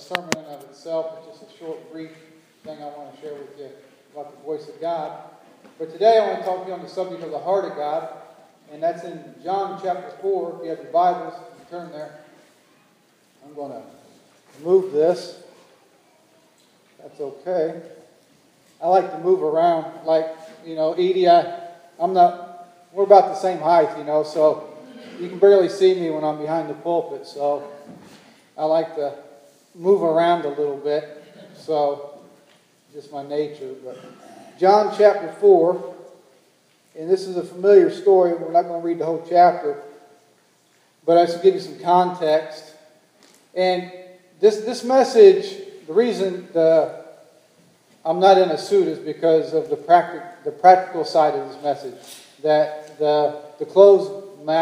sermon in and of itself. It's just a short, brief thing I want to share with you about the voice of God. But today I want to talk to you on the subject of the heart of God. And that's in John chapter 4. If you have your Bibles, you can turn there. I'm going to move this. That's okay. I like to move around. Like, Edie, we're about the same height, so you can barely see me when I'm behind the pulpit. So I like to move around a little bit. So just my nature. But John chapter 4, and this is a familiar story. We're not going to read the whole chapter, but I should give you some context. And this message, the reason I'm not in a suit is because of the practical side of this message. That the clothes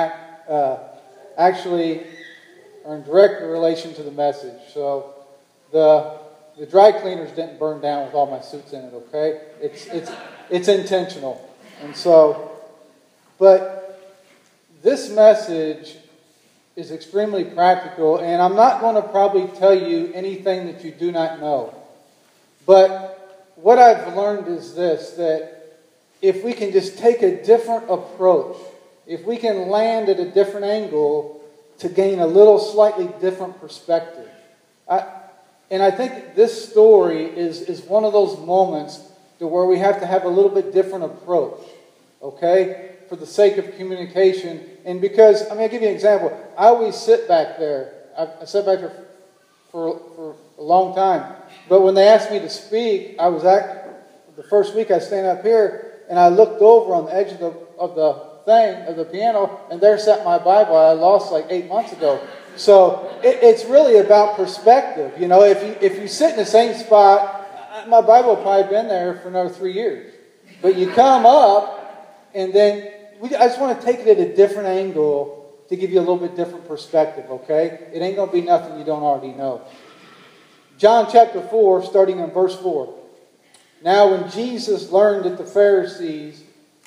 actually are in direct relation to the message. So the dry cleaners didn't burn down with all my suits in it. Okay, it's intentional. And so, but this message is extremely practical, and I'm not going to probably tell you anything that you do not know. But what I've learned is this, that if we can just take a different approach, if we can land at a different angle to gain a little slightly different perspective. And I think this story is one of those moments to where we have to have a little bit different approach, okay, for the sake of communication. And because, I'll give you an example. I always sit back there. I sat back there for a long time. But when they asked me to speak, the first week I stand up here, and I looked over on the edge of the piano, and there sat my Bible I lost like 8 months ago. So it's really about perspective. If you sit in the same spot, my Bible will probably been there for another 3 years. But you come up, and then I just want to take it at a different angle to give you a little bit different perspective, okay? It ain't going to be nothing you don't already know. John chapter 4, starting in verse 4. Now when Jesus learned that the Pharisees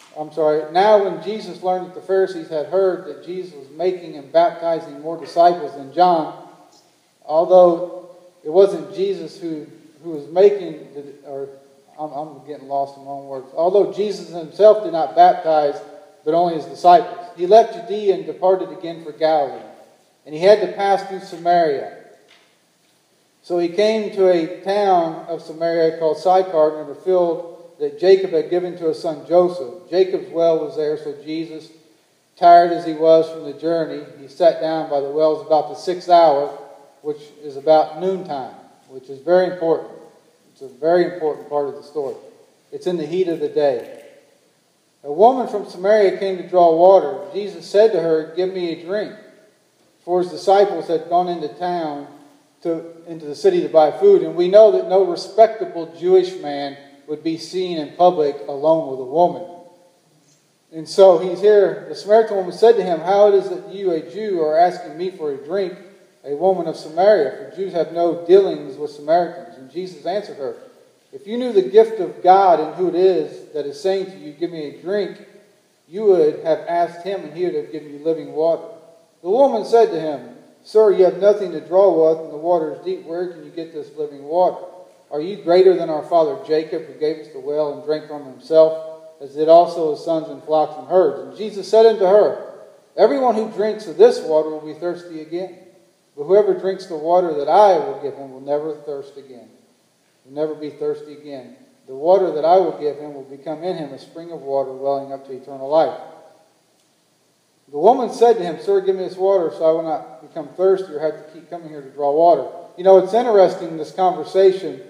had heard that Jesus was making and baptizing more disciples than John, although it wasn't Jesus who was making, I'm getting lost in my own words. Although Jesus himself did not baptize, but only his disciples, he left Judea and departed again for Galilee. And he had to pass through Samaria. So he came to a town of Samaria called Sychar, near the field that Jacob had given to his son Joseph. Jacob's well was there, so Jesus, tired as he was from the journey, he sat down by the well. It was about the 6th hour, which is about noontime, which is very important. It's a very important part of the story. It's in the heat of the day. A woman from Samaria came to draw water. Jesus said to her, "Give me a drink." For his disciples had gone into the city to buy food. And we know that no respectable Jewish man would be seen in public alone with a woman. And so he's here. The Samaritan woman said to him, "How it is that you, a Jew, are asking me for a drink, a woman of Samaria? For Jews have no dealings with Samaritans." And Jesus answered her, "If you knew the gift of God and who it is that is saying to you, 'Give me a drink,' you would have asked him, and he would have given you living water." The woman said to him, "Sir, you have nothing to draw with, and the water is deep. Where can you get this living water? Are you greater than our father Jacob, who gave us the well and drank from himself, as did also his sons and flocks and herds?" And Jesus said unto her, "Everyone who drinks of this water will be thirsty again. But whoever drinks the water that I will give him will never thirst again. Will never be thirsty again. The water that I will give him will become in him a spring of water welling up to eternal life." The woman said to him, "Sir, give me this water so I will not become thirsty or have to keep coming here to draw water." It's interesting, this conversation,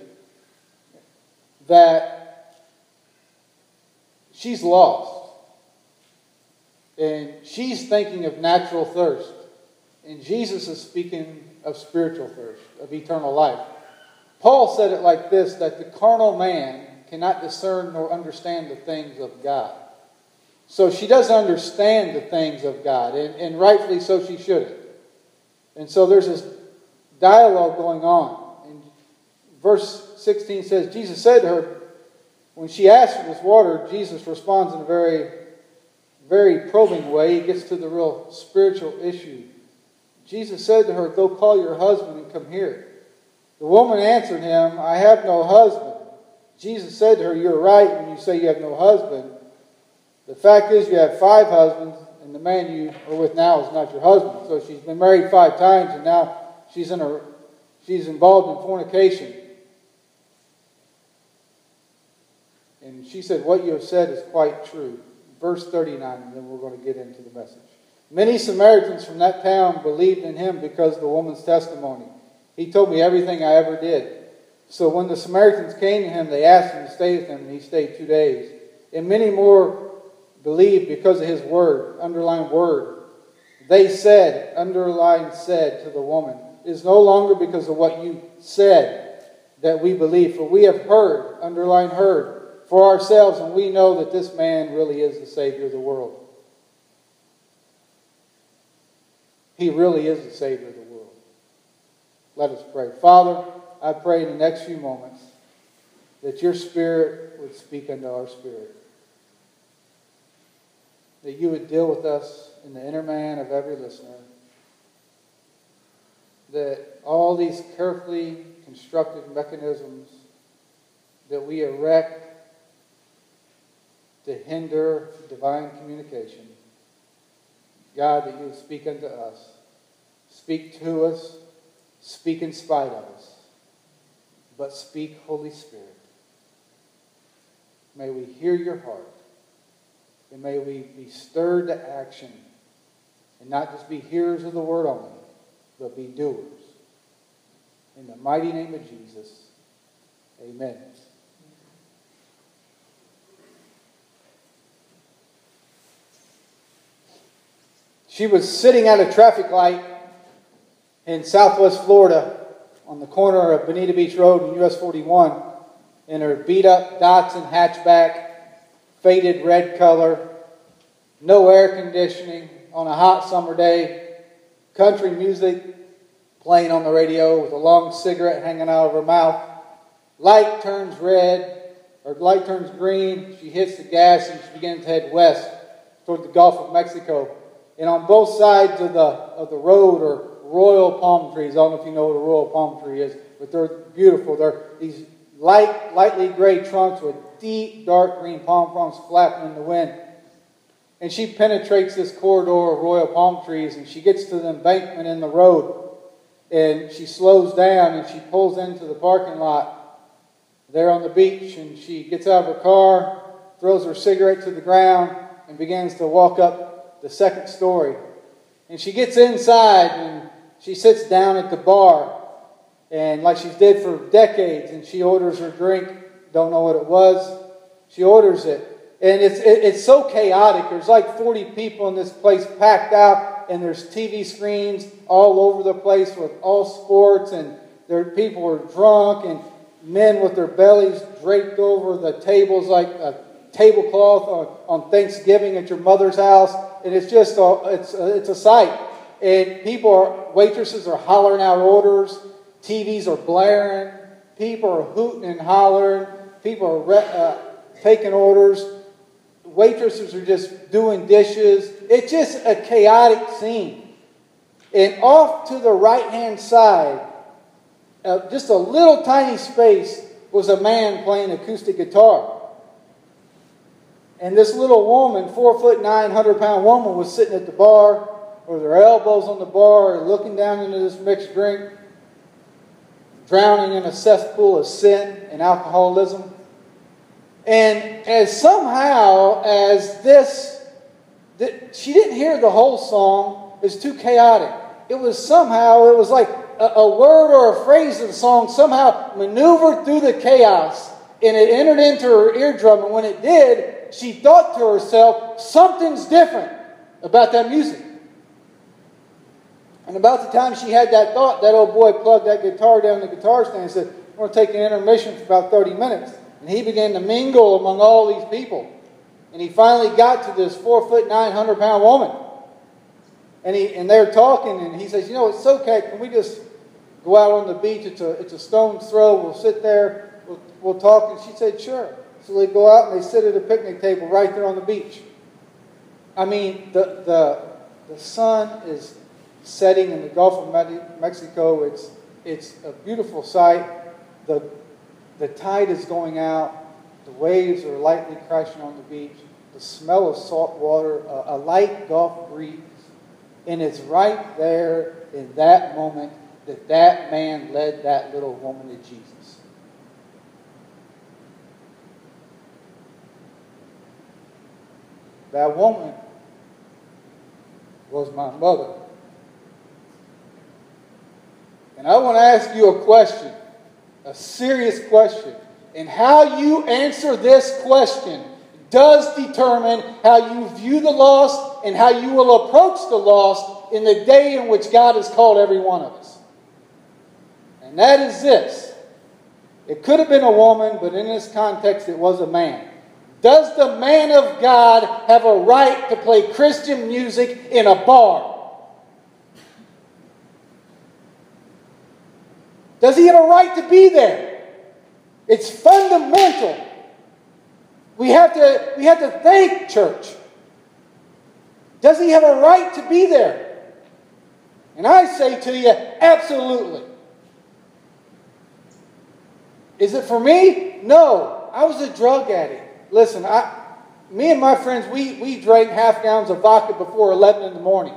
that she's lost. And she's thinking of natural thirst. And Jesus is speaking of spiritual thirst, of eternal life. Paul said it like this, that the carnal man cannot discern nor understand the things of God. So she doesn't understand the things of God, and rightfully so she shouldn't. And so there's this dialogue going on. And verse 16 says, Jesus said to her, when she asked for this water, Jesus responds in a very, very probing way. He gets to the real spiritual issue. Jesus said to her, "Go call your husband and come here." The woman answered him, I have no husband. Jesus said to her, you're right when you say you have no husband. The fact is you have 5 husbands, and the man you are with now is not your husband. So she's been married 5 times, and now she's involved in fornication. And she said, what you have said is quite true. Verse 39, and then we're going to get into the message. Many Samaritans from that town believed in him because of the woman's testimony. He told me everything I ever did. So when the Samaritans came to him, they asked him to stay with them, and he stayed 2 days. And many more believed because of his word, underlined word. They said, underlined said to the woman, it is no longer because of what you said that we believe, for we have heard, underlined heard, for ourselves, and we know that this man really is the Savior of the world. He really is the Savior of the world. Let us pray. Father, I pray in the next few moments that your Spirit would speak unto our spirit. That you would deal with us in the inner man of every listener. That all these carefully constructed mechanisms that we erect to hinder divine communication, God, that you would speak unto us, speak to us, speak in spite of us, but speak, Holy Spirit. May we hear your heart, and may we be stirred to action, and not just be hearers of the word only, but be doers. In the mighty name of Jesus, amen. She was sitting at a traffic light in southwest Florida on the corner of Bonita Beach Road and US 41 in her beat-up Datsun hatchback, faded red color, no air conditioning on a hot summer day, country music playing on the radio with a long cigarette hanging out of her mouth. Light turns red, or light turns green. She hits the gas and she begins to head west toward the Gulf of Mexico. And on both sides of the road are royal palm trees. I don't know if you know what a royal palm tree is, but they're beautiful. They're these lightly gray trunks with deep, dark green palm fronds flapping in the wind. And she penetrates this corridor of royal palm trees, and she gets to the embankment in the road. And she slows down, and she pulls into the parking lot there on the beach. And she gets out of her car, throws her cigarette to the ground, and begins to walk up the second story. And she gets inside and she sits down at the bar, and like she's did for decades, and she orders her drink. Don't know what it was. She orders it. And it's so chaotic. There's like 40 people in this place packed out, and there's TV screens all over the place with all sports, and people are drunk, and men with their bellies draped over the tables like a tablecloth on Thanksgiving at your mother's house. And it's just it's a sight. And waitresses are hollering out orders. TVs are blaring. People are hooting and hollering. People are taking orders. Waitresses are just doing dishes. It's just a chaotic scene. And off to the right-hand side, just a little tiny space, was a man playing acoustic guitar. And this little woman, 4'9", 100-pound woman, was sitting at the bar with her elbows on the bar, looking down into this mixed drink, drowning in a cesspool of sin and alcoholism. And she didn't hear the whole song. It was too chaotic. It was like a word or a phrase of the song somehow maneuvered through the chaos, and it entered into her eardrum. And when it did, she thought to herself, something's different about that music. And about the time she had that thought, that old boy plugged that guitar down the guitar stand and said, we're going to take an intermission for about 30 minutes. And he began to mingle among all these people. And he finally got to this 4'9", 100-pound woman. And they're talking, and he says, it's okay. Can we just go out on the beach? It's a stone's throw. We'll sit there. We'll talk. And she said, sure. So they go out and they sit at a picnic table right there on the beach. I mean, the sun is setting in the Gulf of Mexico. It's a beautiful sight. The tide is going out. The waves are lightly crashing on the beach. The smell of salt water, a light Gulf breeze. And it's right there in that moment that man led that little woman to Jesus. That woman was my mother. And I want to ask you a question, a serious question. And how you answer this question does determine how you view the lost and how you will approach the lost in the day in which God has called every one of us. And that is this. It could have been a woman, but in this context it was a man. Does the man of God have a right to play Christian music in a bar? Does he have a right to be there? It's fundamental. We have to think, church. Does he have a right to be there? And I say to you, absolutely. Is it for me? No. I was a drug addict. Listen, me and my friends, we drank half gallons of vodka before 11 in the morning.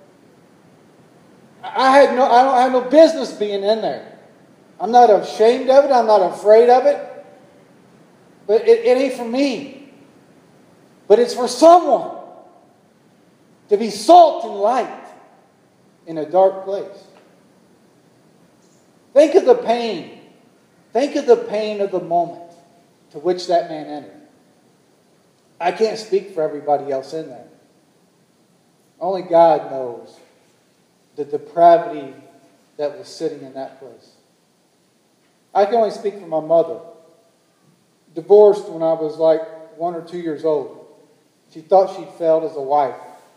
I don't have no business being in there. I'm not ashamed of it. I'm not afraid of it. But it ain't for me. But it's for someone to be salt and light in a dark place. Think of the pain. Think of the pain of the moment to which that man entered. I can't speak for everybody else in there. Only God knows the depravity that was sitting in that place. I can only speak for my mother. Divorced when I was like 1 or 2 years old. She thought she'd failed as a wife.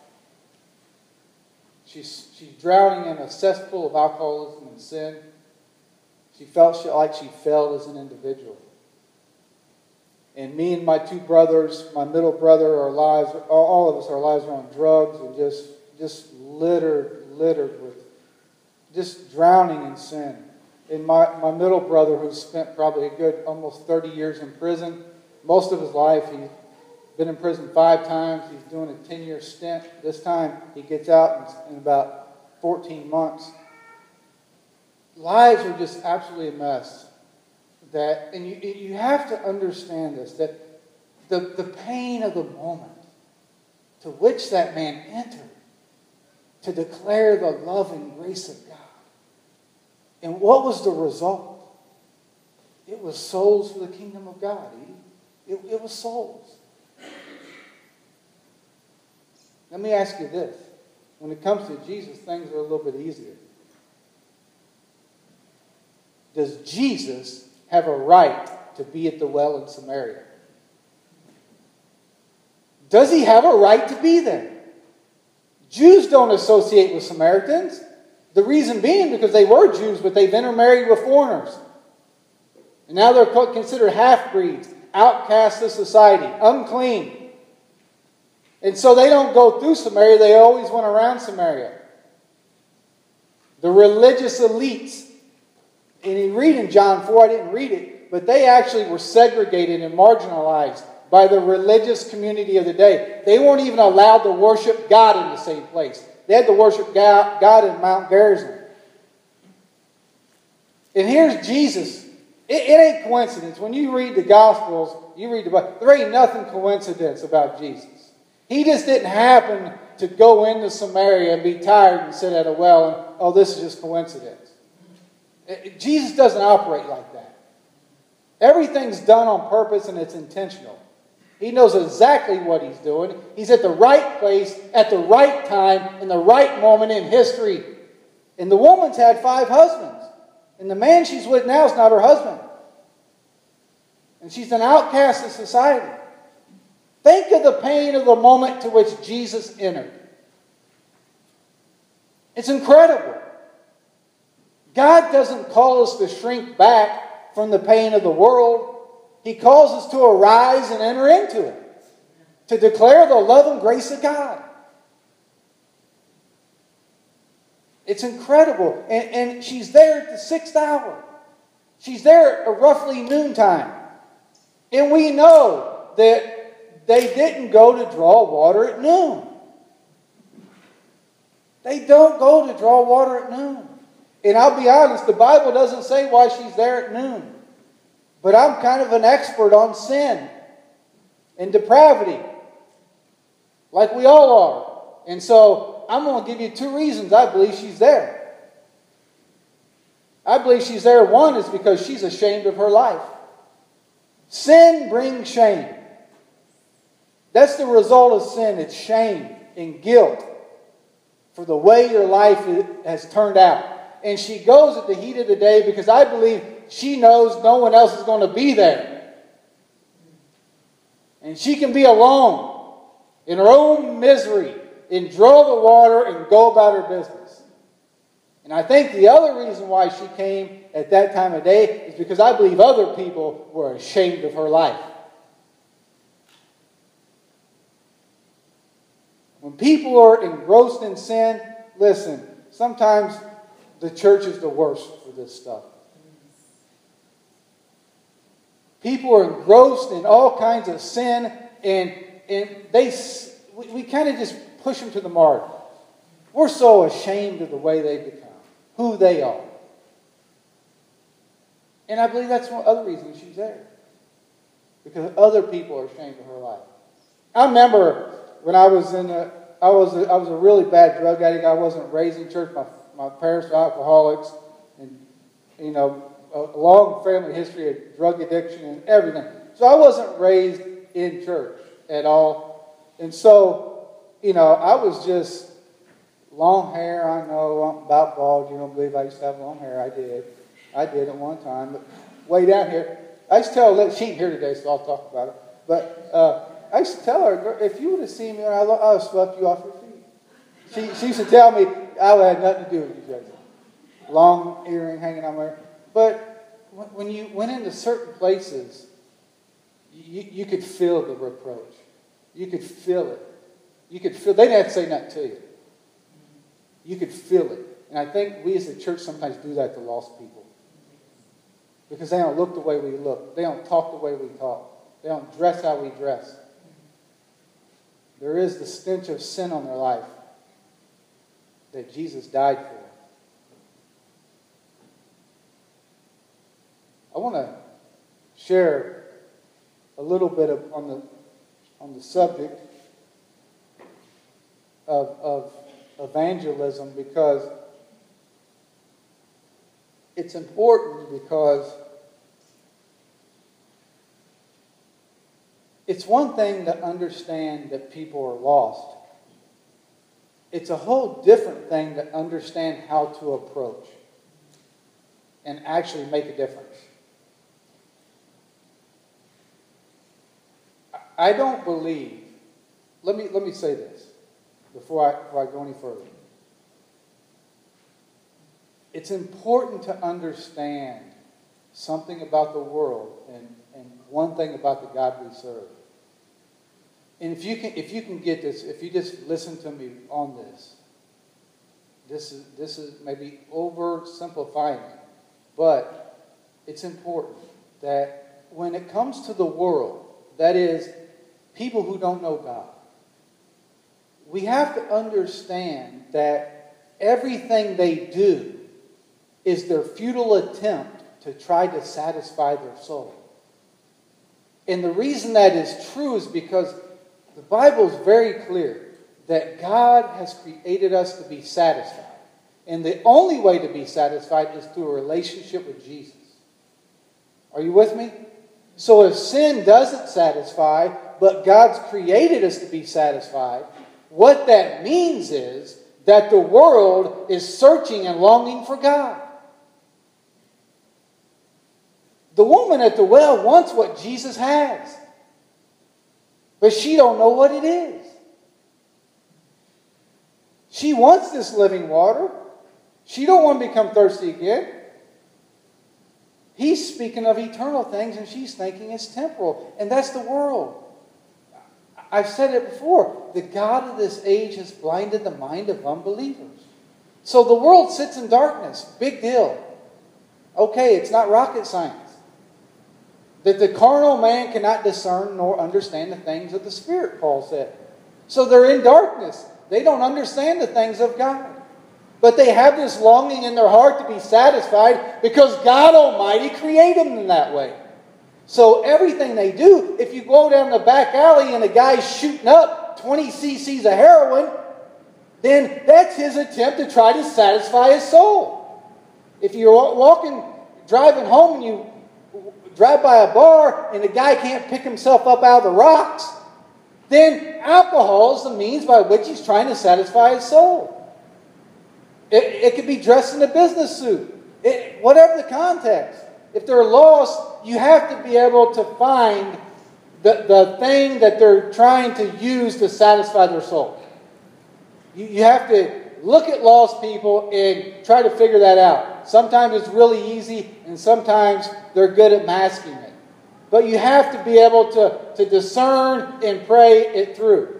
She's drowning in a cesspool of alcoholism and sin. She felt like she failed as an individual. And me and my 2 brothers, my middle brother, all of us, our lives are on drugs and just littered with, just drowning in sin. And my middle brother, who spent probably a good almost 30 years in prison, most of his life, he's been in prison 5 times. He's doing a 10-year stint. This time, he gets out in about 14 months. Lives are just absolutely a mess. And you have to understand this, that the pain of the moment to which that man entered to declare the love and grace of God. And what was the result? It was souls for the kingdom of God. It was souls. Let me ask you this. When it comes to Jesus, things are a little bit easier. Does Jesus have a right to be at the well in Samaria? Does he have a right to be there? Jews don't associate with Samaritans. The reason being because they were Jews, but they've intermarried with foreigners. And now they're considered half-breeds, outcasts of society, unclean. And so they don't go through Samaria, they always went around Samaria. The religious elites, and you read in John 4, I didn't read it, but they actually were segregated and marginalized by the religious community of the day. They weren't even allowed to worship God in the same place. They had to worship God in Mount Gerizim. And here's Jesus. It ain't coincidence. When you read the Gospels, you read the Bible, there ain't nothing coincidence about Jesus. He just didn't happen to go into Samaria and be tired and sit at a well and, oh, this is just coincidence. Jesus doesn't operate like that. Everything's done on purpose and it's intentional. He knows exactly what he's doing. He's at the right place, at the right time, in the right moment in history. And the woman's had 5 husbands. And the man she's with now is not her husband. And she's an outcast of society. Think of the pain of the moment to which Jesus entered. It's incredible. God doesn't call us to shrink back from the pain of the world. He calls us to arise and enter into it. To declare the love and grace of God. It's incredible. And she's there at the 6th hour. She's there at roughly noontime. And we know that they didn't go to draw water at noon. They don't go to draw water at noon. And I'll be honest, the Bible doesn't say why she's there at noon. But I'm kind of an expert on sin and depravity, like we all are. And so I'm going to give you 2 reasons I believe she's there. I believe she's there, one, is because she's ashamed of her life. Sin brings shame. That's the result of sin. It's shame and guilt for the way your life has turned out. And she goes at the heat of the day because I believe she knows no one else is going to be there. And she can be alone in her own misery and draw the water and go about her business. And I think the other reason why she came at that time of day is because I believe other people were ashamed of her life. When people are engrossed in sin, listen, sometimes the church is the worst for this stuff. People are engrossed in all kinds of sin, and we kind of just push them to the margin. We're so ashamed of the way they've become, who they are. And I believe that's one other reason she's there. Because other people are ashamed of her life. I remember when I was I was a really bad drug addict. I wasn't raised in church. My parents were alcoholics, and a long family history of drug addiction and everything. So I wasn't raised in church at all, and so I was just long hair. I know I'm about bald. You don't believe I used to have long hair? I did at one time, but way down here. I used to tell her, she ain't here today, so I'll talk about it. But I used to tell her, if you would have seen me, I would have swept you off your feet. She used to tell me I had nothing to do with you, Jason. Long earring hanging on my ear. But when you went into certain places, you could feel the reproach. You could feel it. They didn't have to say nothing to you. You could feel it. And I think we as a church sometimes do that to lost people. Because they don't look the way we look. They don't talk the way we talk. They don't dress how we dress. There is the stench of sin on their life that Jesus died for. I want to share a little bit on the subject of evangelism, because it's important, because it's one thing to understand that people are lost. It's a whole different thing to understand how to approach and actually make a difference. I don't believe, let me say this before I go any further. It's important to understand something about the world and one thing about the God we serve. And if you can get this, if you just listen to me on this is maybe oversimplifying it, but it's important that when it comes to the world, that is, people who don't know God, we have to understand that everything they do is their futile attempt to try to satisfy their soul. And the reason that is true is because the Bible is very clear that God has created us to be satisfied. And the only way to be satisfied is through a relationship with Jesus. Are you with me? So if sin doesn't satisfy, but God's created us to be satisfied, what that means is that the world is searching and longing for God. The woman at the well wants what Jesus has, but she don't know what it is. She wants this living water. She don't want to become thirsty again. He's speaking of eternal things, and she's thinking it's temporal. And that's the world. I've said it before. The God of this age has blinded the mind of unbelievers. So the world sits in darkness. Big deal. Okay, it's not rocket science. That the carnal man cannot discern nor understand the things of the Spirit, Paul said. So they're in darkness. They don't understand the things of God. But they have this longing in their heart to be satisfied because God Almighty created them in that way. So everything they do, if you go down the back alley and a guy's shooting up 20 cc's of heroin, then that's his attempt to try to satisfy his soul. If you're driving home and you drive by a bar and the guy can't pick himself up out of the rocks, then alcohol is the means by which he's trying to satisfy his soul. It could be dressed in a business suit. Whatever the context. If they're lost, you have to be able to find the thing that they're trying to use to satisfy their soul. You have to look at lost people and try to figure that out. Sometimes it's really easy, and sometimes they're good at masking it. But you have to be able to discern and pray it through.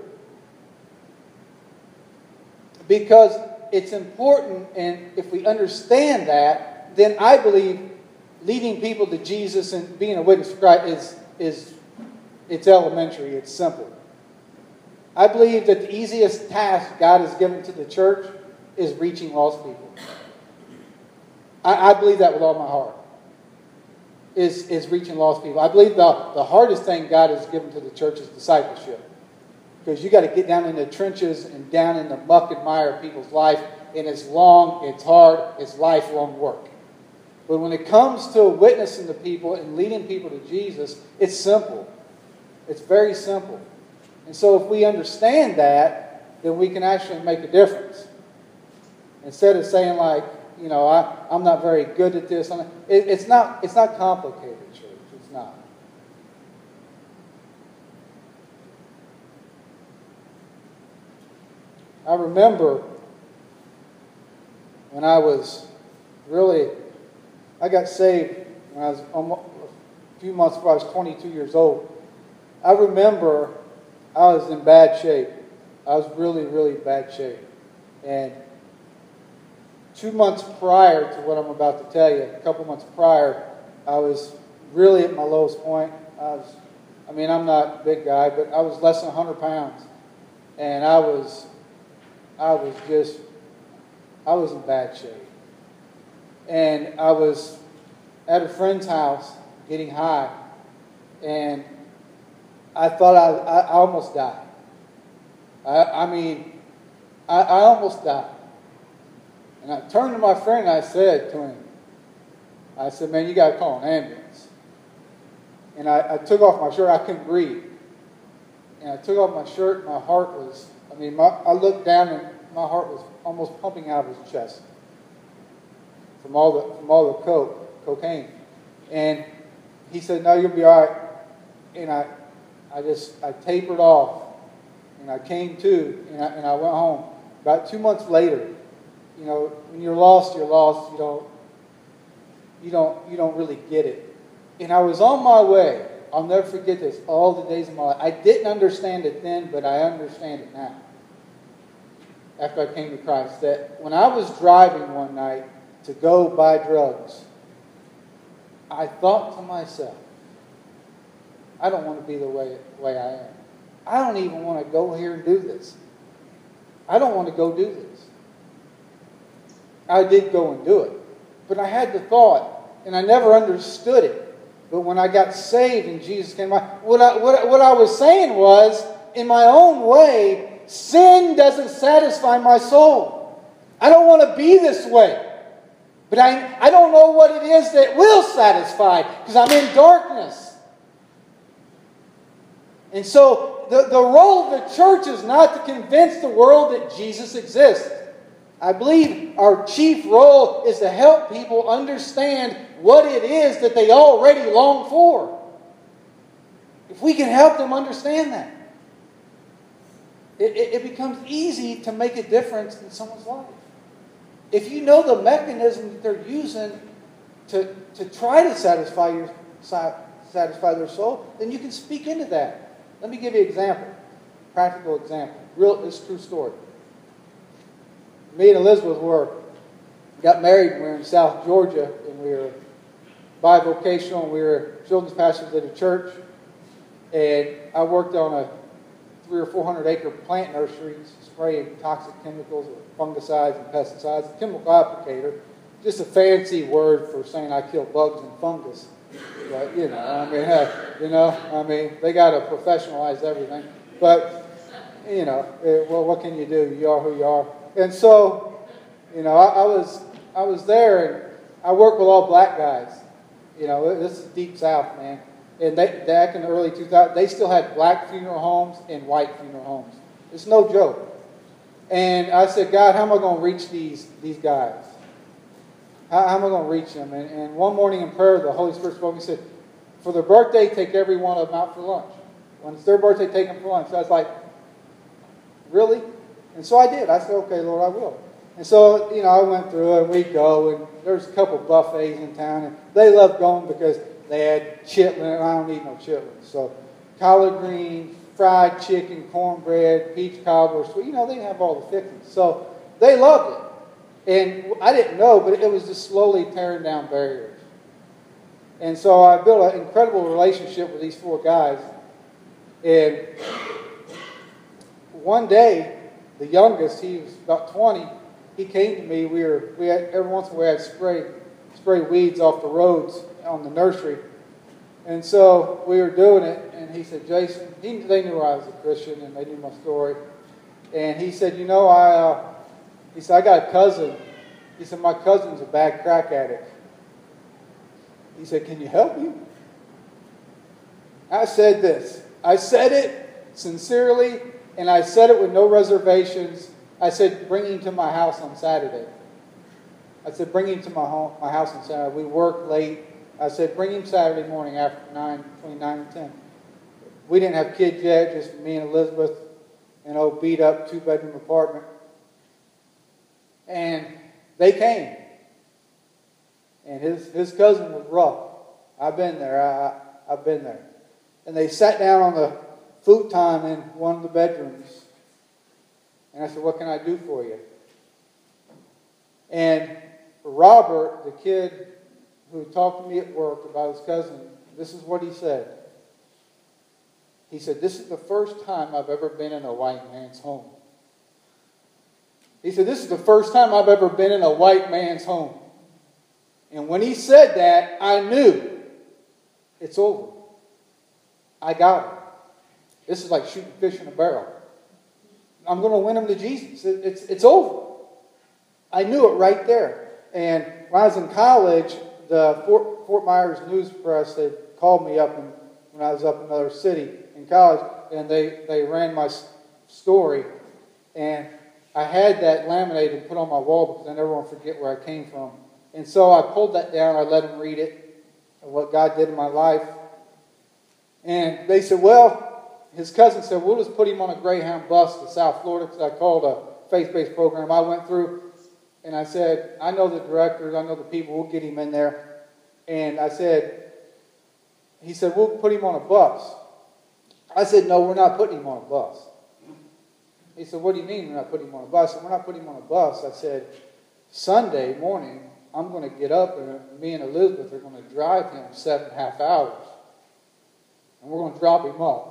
Because it's important, and if we understand that, then I believe leading people to Jesus and being a witness for Christ it's elementary, it's simple. I believe that the easiest task God has given to the church is reaching lost people. I believe that with all my heart. Is reaching lost people. I believe the hardest thing God has given to the church is discipleship. Because you got to get down in the trenches and down in the muck and mire of people's life. And it's long, it's hard, it's lifelong work. But when it comes to witnessing to people and leading people to Jesus, it's simple. It's very simple. And so if we understand that, then we can actually make a difference. Instead of saying like, I'm not very good at this. It's not complicated, church. It's not. I remember when I got saved when I was a few months before I was 22 years old. I remember I was in bad shape. I was really, really bad shape. And 2 months prior to what I'm about to tell you, a couple months prior, I was really at my lowest point. I'm not a big guy, but I was less than 100 pounds. And I was in bad shape. And I was at a friend's house getting high. And I thought I almost died. I almost died. And I turned to my friend and I said to him, man, you got to call an ambulance. And I took off my shirt. I couldn't breathe. And I took off my shirt and my heart was, I looked down and my heart was almost pumping out of his chest from all the cocaine. And he said, no, you'll be all right. And I tapered off. And I came to and I went home. About 2 months later, when you're lost, you're lost. You don't really get it. And I was on my way. I'll never forget this. All the days of my life. I didn't understand it then, but I understand it now. After I came to Christ, that when I was driving one night to go buy drugs, I thought to myself, I don't want to be the way I am. I don't even want to go here and do this. I don't want to go do this. I did go and do it. But I had the thought, and I never understood it. But when I got saved and Jesus came by, what I was saying was, in my own way, sin doesn't satisfy my soul. I don't want to be this way. But I don't know what it is that will satisfy, because I'm in darkness. And so the role of the church is not to convince the world that Jesus exists. I believe our chief role is to help people understand what it is that they already long for. If we can help them understand that, it becomes easy to make a difference in someone's life. If you know the mechanism that they're using to try to satisfy their soul, then you can speak into that. Let me give you an example, practical example. This true story. me and Elizabeth got married when we were in South Georgia, and we were bivocational, and we were children's pastors at a church. And I worked on a 300 or 400 acre plant nursery, spraying toxic chemicals or fungicides and pesticides. A chemical applicator, just a fancy word for saying I kill bugs and fungus. But they got to professionalize everything. But well, what can you do? You are who you are. And so, I was there, and I worked with all black guys. This is deep South, man. And back in the early 2000s, they still had black funeral homes and white funeral homes. It's no joke. And I said, God, how am I going to reach these guys? How am I going to reach them? And one morning in prayer, the Holy Spirit spoke and said, for their birthday, take every one of them out for lunch. When it's their birthday, take them for lunch. So I was like, really? And so I did. I said, okay, Lord, I will. And so, I went through it, and we'd go, and there's a couple of buffets in town, and they loved going because they had chitlin. I don't eat no chitlin. So collard greens, fried chicken, cornbread, peach cobbler. So, they have all the fixings. So they loved it. And I didn't know, but it was just slowly tearing down barriers. And so I built an incredible relationship with these 4 guys. And one day, the youngest, he was about 20, he came to me. We had every once in a while I'd spray weeds off the roads on the nursery. And so we were doing it, and he said, Jason, they knew I was a Christian, and they knew my story. And he said, he said, I got a cousin. He said, my cousin's a bad crack addict. He said, can you help me? I said this. I said it sincerely, and I said it with no reservations. I said, bring him to my house on Saturday. I said, bring him to my house on Saturday. We worked late. I said, bring him Saturday morning after between 9 and 10. We didn't have kids yet, just me and Elizabeth in an beat up 2-bedroom apartment. And they came. And his cousin was rough. I've been there. I've been there. And they sat down on the futon in one of the bedrooms. And I said, what can I do for you? And Robert, the kid who talked to me at work about his cousin, this is what he said. He said, this is the first time I've ever been in a white man's home. He said, this is the first time I've ever been in a white man's home. And when he said that, I knew it's over. I got it. This is like shooting fish in a barrel. I'm going to win him to Jesus. It's over. I knew it right there. And when I was in college, the Fort Myers News Press, they called me up when I was up in another city in college, and they ran my story. And I had that laminated and put on my wall because I never want to forget where I came from. And so I pulled that down. I let them read it and what God did in my life. And they said, well, his cousin said, we'll just put him on a Greyhound bus to South Florida, because I called a faith-based program I went through. And I said, I know the directors, I know the people, we'll get him in there. And he said, we'll put him on a bus. I said, no, we're not putting him on a bus. He said, what do you mean we're not putting him on a bus? I said, we're not putting him on a bus. I said, Sunday morning, I'm going to get up, and me and Elizabeth are going to drive him 7.5 hours. And we're going to drop him off.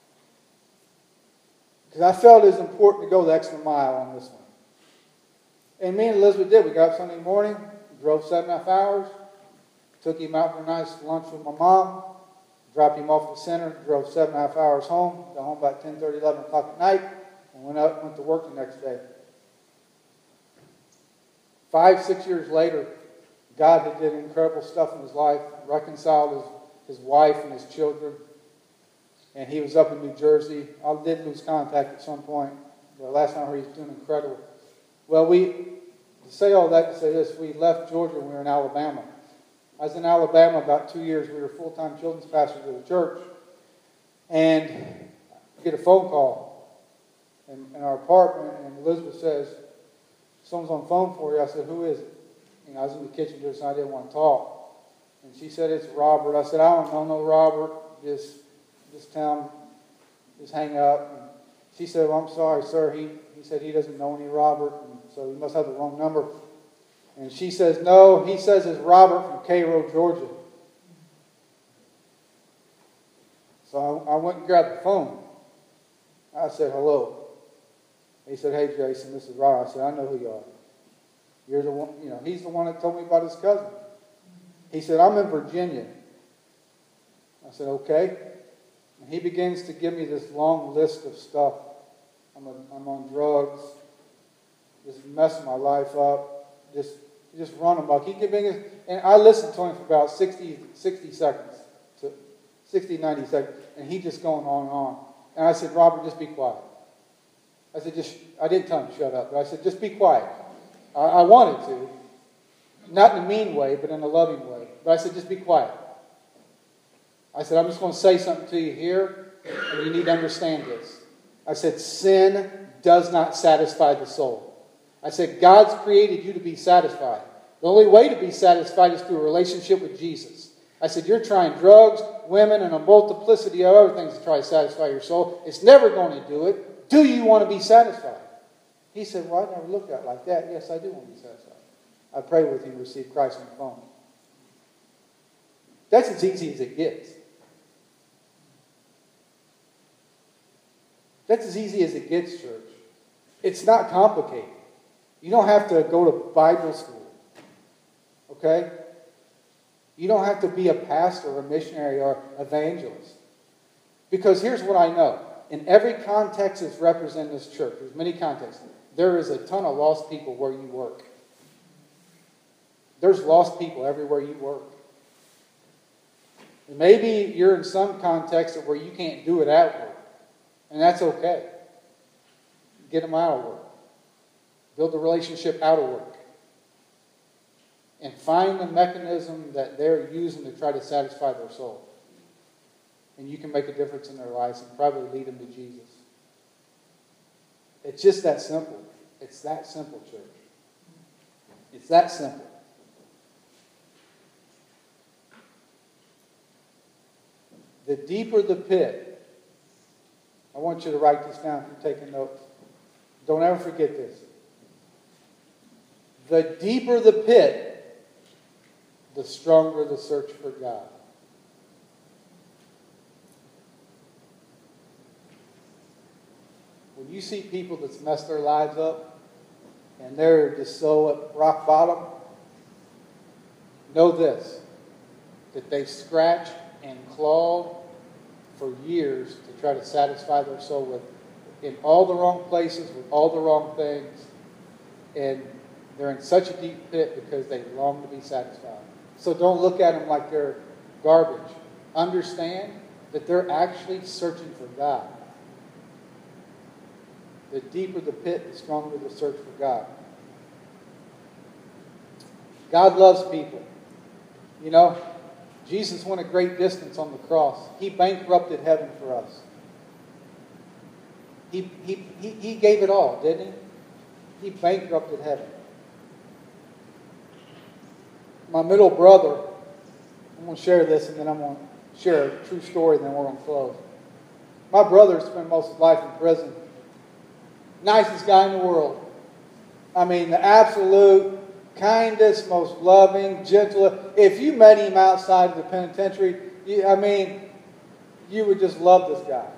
Because I felt it was important to go the extra mile on this one. And me and Elizabeth did. We got up Sunday morning, drove 7.5 hours, took him out for a nice lunch with my mom, dropped him off at the center, drove 7.5 hours home, got home about 10:30, 11 o'clock at night, and went to work the next day. 5-6 years later, God had did incredible stuff in his life, reconciled his wife and his children. And he was up in New Jersey. I did lose contact at some point. But last time I heard he was doing incredible. Well, to say all that to say this, we left Georgia and we were in Alabama. I was in Alabama about 2 years. We were full-time children's pastors at a church. And I get a phone call in our apartment, and Elizabeth says, someone's on the phone for you. I said, who is it? I was in the kitchen just, I didn't want to talk. And she said, it's Robert. I said, I don't know no Robert. Just tell him, just hang up. And she said, well, I'm sorry, sir. He said he doesn't know any Robert. And so you must have the wrong number. And she says, no, he says it's Robert from Cairo, Georgia. So I went and grabbed the phone. I said, hello. He said, hey, Jason, this is Robert. I said, I know who you are. You're the one, he's the one that told me about his cousin. He said, I'm in Virginia. I said, okay. And he begins to give me this long list of stuff. I'm on drugs, just messing my life up, just run amok. He could bring and I listened to him for about 60 seconds, to 60, 90 seconds, and he just going on and on. And I said, Robert, just be quiet. I said, I didn't tell him to shut up, but I said, just be quiet. I wanted to, not in a mean way, but in a loving way. But I said, just be quiet. I said, I'm just going to say something to you here, and you need to understand this. I said, sin does not satisfy the soul. I said, God's created you to be satisfied. The only way to be satisfied is through a relationship with Jesus. I said, you're trying drugs, women, and a multiplicity of other things to try to satisfy your soul. It's never going to do it. Do you want to be satisfied? He said, well, I never looked at it like that. Yes, I do want to be satisfied. I prayed with him to receive Christ on the phone. That's as easy as it gets. That's as easy as it gets, church. It's not complicated. You don't have to go to Bible school. Okay? You don't have to be a pastor or a missionary or evangelist. Because here's what I know. In every context that's represented in this church, there's many contexts, there is a ton of lost people where you work. There's lost people everywhere you work. And maybe you're in some context where you can't do it at work. And that's okay. Get them out of work. Build a relationship out of work. And find the mechanism that they're using to try to satisfy their soul. And you can make a difference in their lives and probably lead them to Jesus. It's just that simple. It's that simple, church. It's that simple. The deeper the pit, I want you to write this down if you're taking notes. Don't ever forget this. The deeper the pit, the stronger the search for God. When you see people that's messed their lives up and they're just so at rock bottom, know this, that they've scratched and clawed for years to try to satisfy their soul with in all the wrong places, with all the wrong things, and they're in such a deep pit because they long to be satisfied. So don't look at them like they're garbage. Understand that they're actually searching for God. The deeper the pit, the stronger the search for God. God loves people. You know, Jesus went a great distance on the cross. He bankrupted heaven for us. He gave it all, didn't he? He bankrupted heaven. My middle brother, I'm going to share this and then I'm going to share a true story and then we're going to close. My brother spent most of his life in prison. Nicest guy in the world. I mean, the absolute kindest, most loving, gentle. If you met him outside of the penitentiary, you would just love this guy.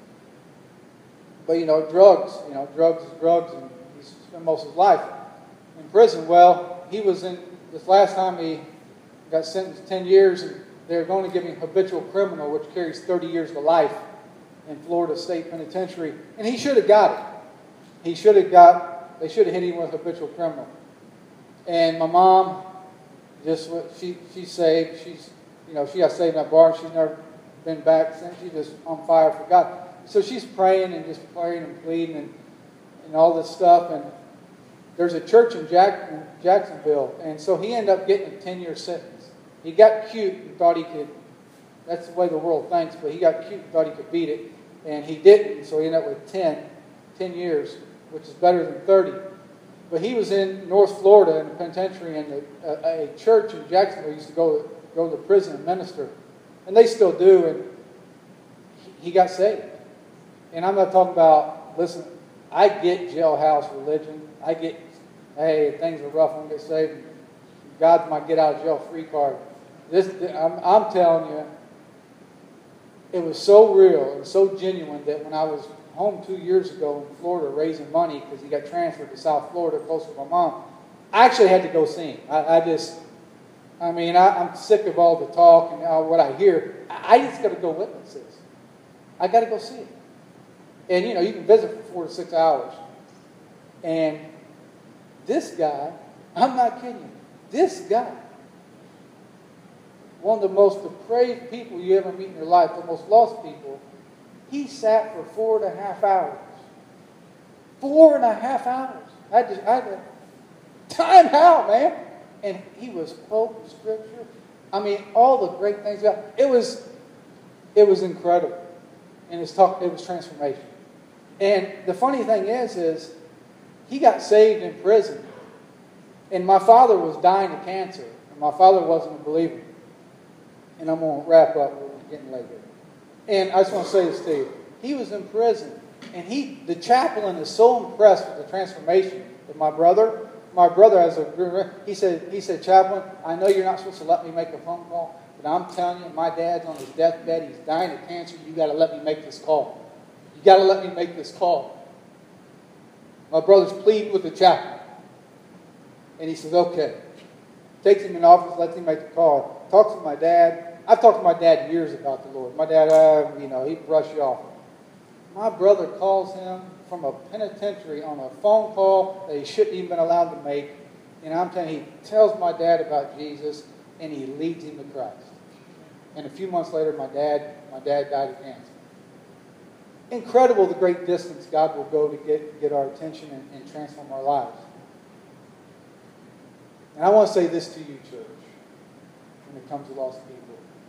But, drugs is drugs, and he spent most of his life in prison. Well, he was in, this last time he got sentenced to 10 years, and they were going to give him habitual criminal, which carries 30 years to life in Florida State Penitentiary. And he should have got it. They should have hit him with habitual criminal. And my mom, she's saved. She got saved in that bar. She's never been back since. She's just on fire for God. So she's praying and just praying and pleading and all this stuff. And there's a church in Jacksonville. And so he ended up getting a 10-year sentence. He got cute and thought he could. That's the way the world thinks. But he got cute and thought he could beat it. And he didn't. So he ended up with 10 years, which is better than 30. But he was in North Florida in a penitentiary, and a church in Jacksonville used to go to the prison and minister. And they still do, and he got saved. And I'm not talking about, listen, I get jailhouse religion. I get hey, things are rough, I'm going to get saved. God's my get out of jail free card. I'm telling you, it was so real and so genuine that when I was home 2 years ago in Florida raising money because he got transferred to South Florida close to my mom, I actually had to go see him. I'm sick of all the talk and what I hear. I just got to go witness this. I got to go see him. And, you can visit for 4 to 6 hours. And this guy, I'm not kidding you, this guy, one of the most depraved people you ever meet in your life, the most lost people, he sat for 4.5 hours. 4.5 hours. I had to time out, man. And he was quoting Scripture. All the great things about it. It was incredible. And it was transformation. And the funny thing is he got saved in prison. And my father was dying of cancer. And my father wasn't a believer. And I'm going to wrap up. We're getting late here. And I just want to say this to you. He was in prison. And the chaplain is so impressed with the transformation of my brother. My brother has he said, Chaplain, I know you're not supposed to let me make a phone call, but I'm telling you, my dad's on his deathbed. He's dying of cancer. You got to let me make this call. You got to let me make this call. My brother's pleading with the chaplain. And he says, okay. Takes him in the office, lets him make the call. Talks to my dad. I've talked to my dad years about the Lord. My dad, he'd brush you off. My brother calls him from a penitentiary on a phone call that he shouldn't even been allowed to make. And I'm telling you, he tells my dad about Jesus, and he leads him to Christ. And a few months later, my dad died of cancer. Incredible the great distance God will go to get our attention and transform our lives. And I want to say this to you, church, when it comes to lost people.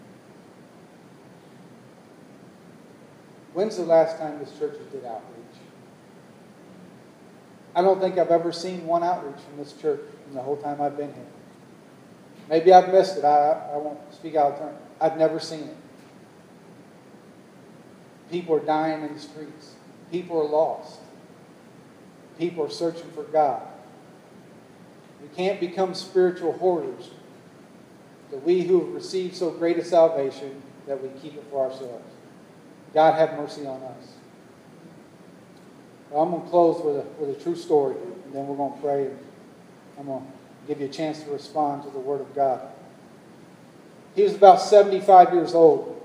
When's the last time this church did outreach? I don't think I've ever seen one outreach from this church in the whole time I've been here. Maybe I've missed it. I won't speak out of turn. I've never seen it. People are dying in the streets. People are lost. People are searching for God. We can't become spiritual hoarders. That we who have received so great a salvation, that we keep it for ourselves. God have mercy on us. Well, I'm going to close with a true story, and then we're going to pray. And I'm going to give you a chance to respond to the Word of God. He was about 75 years old,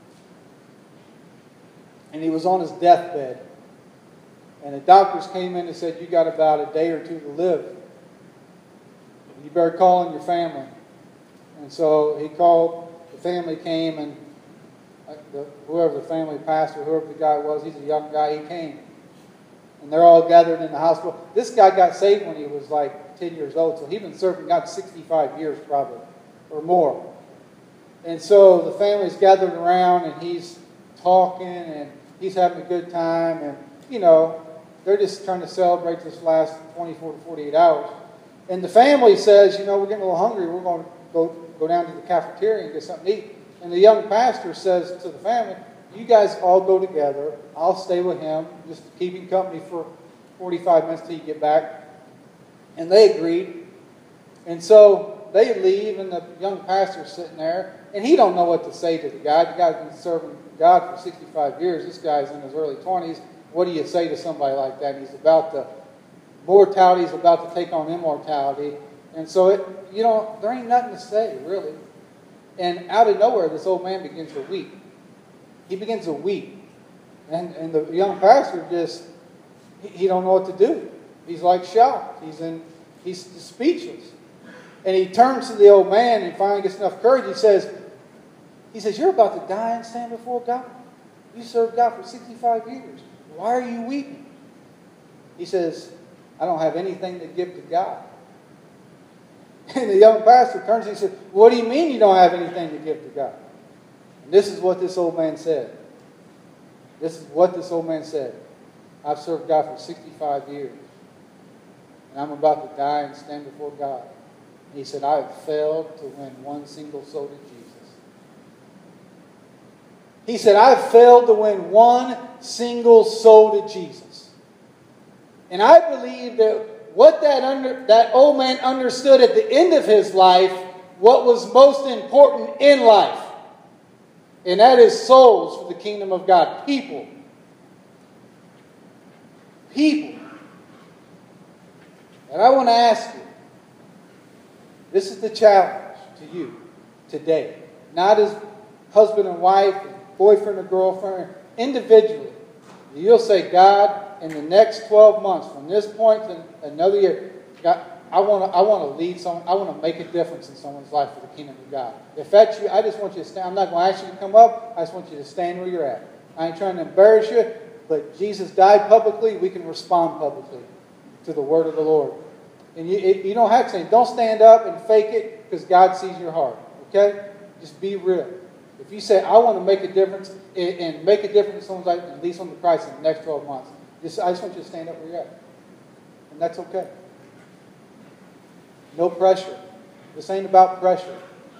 and he was on his deathbed. And the doctors came in and said, you got about a day or two to live. You better call in your family. And so he called, the family came, and whoever the family pastor, whoever the guy was, he's a young guy, he came. And they're all gathered in the hospital. This guy got saved when he was like 10 years old, so he'd been serving God 65 years probably, or more. And so the family's gathered around, and he's talking, and he's having a good time, and, they're just trying to celebrate this last 24 to 48 hours. And the family says, we're getting a little hungry, we're going to go down to the cafeteria and get something to eat. And the young pastor says to the family, you guys all go together. I'll stay with him, just to keep him company for 45 minutes till you get back. And they agreed. And so they leave, and the young pastor's sitting there, and he don't know what to say to the guy. The guy's been serving God for 65 years. This guy's in his early 20s. What do you say to somebody like that? And he's about to, mortality is about to take on immortality. And so, there ain't nothing to say, really. And out of nowhere, this old man begins to weep. He begins to weep. And the young pastor he don't know what to do. He's like shocked. He's speechless. And he turns to the old man and finally gets enough courage. He says, you're about to die and stand before God. You served God for 65 years. Why are you weeping? He says, I don't have anything to give to God. And the young pastor turns and he said, what do you mean you don't have anything to give to God? And this is what this old man said. I've served God for 65 years. And I'm about to die and stand before God. And he said, I have failed to win one single soul to Jesus. He said, I've failed to win one single soul to Jesus. And I believe that what that old man understood at the end of his life, what was most important in life. And that is souls for the kingdom of God. People. People. And I want to ask you, this is the challenge to you today. Not as husband and wife, and boyfriend or girlfriend, individually. You'll say, God, in the next 12 months, from this point to another year, God, I want to lead someone. I want to make a difference in someone's life for the kingdom of God. If that's you, I just want you to stand. I'm not going to ask you to come up. I just want you to stand where you're at. I ain't trying to embarrass you, but Jesus died publicly. We can respond publicly to the word of the Lord. And you don't have to say, don't stand up and fake it, because God sees your heart. Okay? Just be real. If you say, I want to make a difference and make a difference in someone's life and lead someone to Christ in the next 12 months, I just want you to stand up where you're at. And that's okay. No pressure. This ain't about pressure.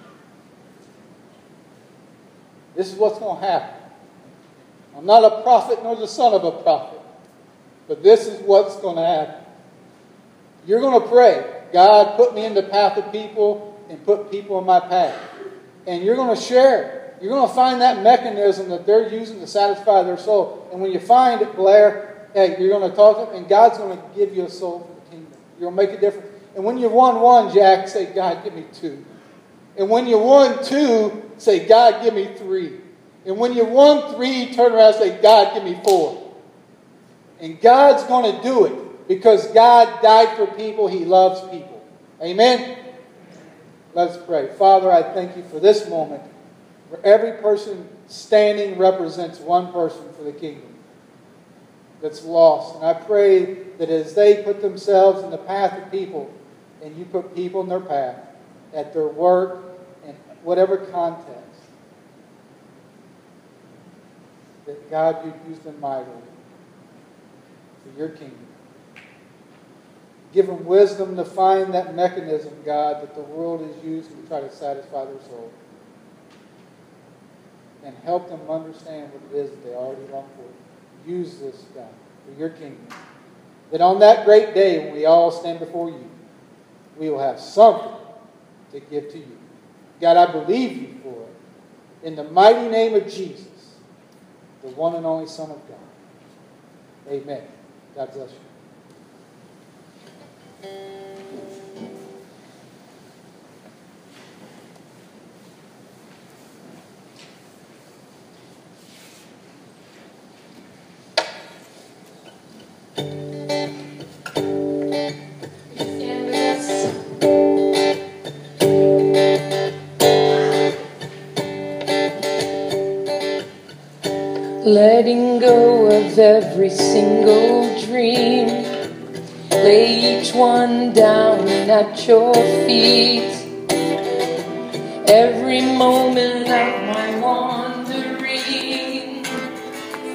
This is what's going to happen. I'm not a prophet nor the son of a prophet. But this is what's going to happen. You're going to pray, God, put me in the path of people and put people in my path. And you're going to share. You're going to find that mechanism that they're using to satisfy their soul. And when you find it, Blair, hey, you're going to talk to them, and God's going to give you a soul for the kingdom. You're going to make a difference. And when you won one, Jack, say, God, give me 2. And when you won 2, say, God, give me 3. And when you won 3, turn around and say, God, give me 4. And God's going to do it because God died for people. He loves people. Amen? Let's pray. Father, I thank you for this moment where every person standing represents one person for the kingdom that's lost. And I pray that as they put themselves in the path of people, and you put people in their path, at their work, in whatever context, that God, you use them mightily for your kingdom. Give them wisdom to find that mechanism, God, that the world is using to try to satisfy their soul. And help them understand what it is that they already long for. Use this, God, for your kingdom. That on that great day when we all stand before you, we will have something to give to you. God, I believe you for it. In the mighty name of Jesus, the one and only Son of God. Amen. God bless you. Letting go of every single dream, lay each one down at your feet. Every moment of my want